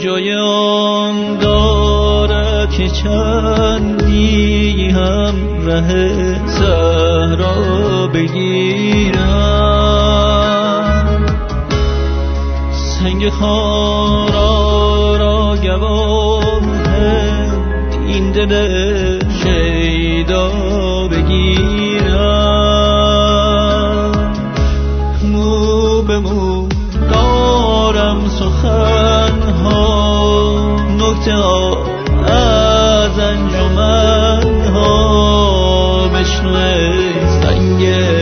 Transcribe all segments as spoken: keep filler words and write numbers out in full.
جای آن دارد که چندی هم ره صحرا بگیرم، سنگ خارا را گواه این دل شیدا بگیرم. مو به مو دارم سخنها، نکته ها از انجمنها، بشنو سنگ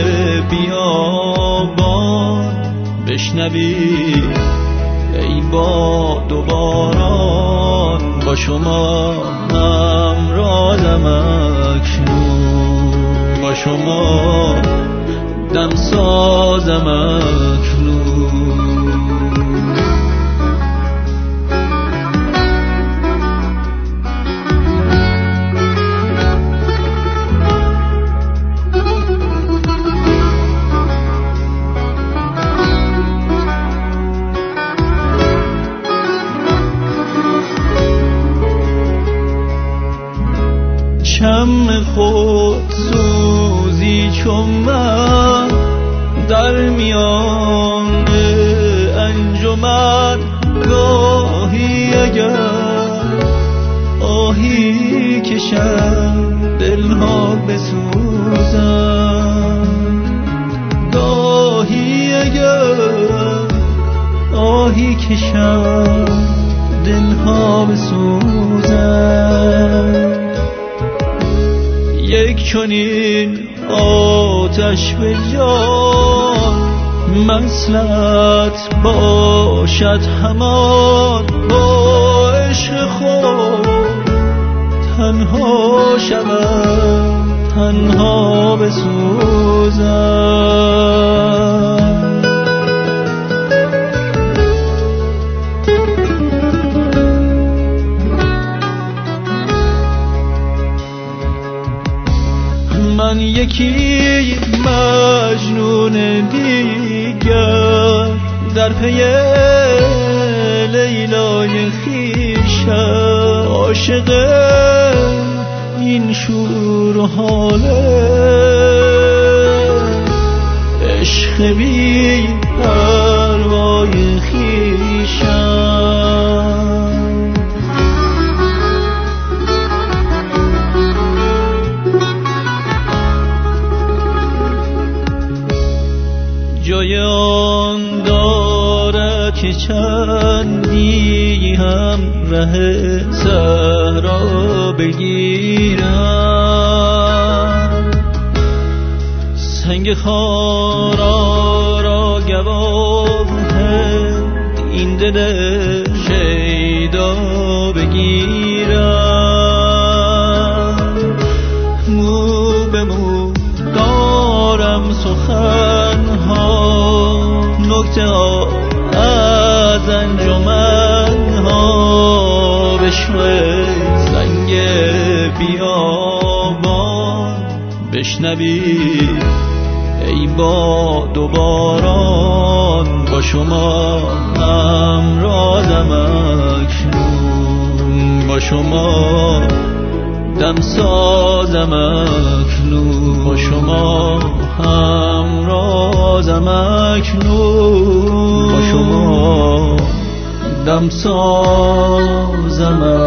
بیابان، بشنوی ای باد و باران، با شما همرازم اکنون، با شما دم سازم اکنون. شم خود سوزی چون من در میان انجمن، گاهی اگر آهی کشم دلها بسوزم، گاهی اگر آهی کشم دلها بسوزم. یک چنین آتش به جان مصلحت باشد همان، با عشق خود تنها شوم تنها بسوزم. من یکی مجنون دیگر در پی لیلای خویشم، عاشق این شور و حاله عشق بی پروای خویشم. جای آن دارد که چندی هم ره صحرا بگیرم، سنگ خارا را گواه این دل شیدا بگیرم. مو به مو دارم سخنها، نکته ها از انجمنها، بشنو سنگ بیابان، بشنوی ای باد و باران، با شما همرازم اکنون، با شما دم سازم اکنون، با شما همرازم اکنون، با شما دم سازم اکنون.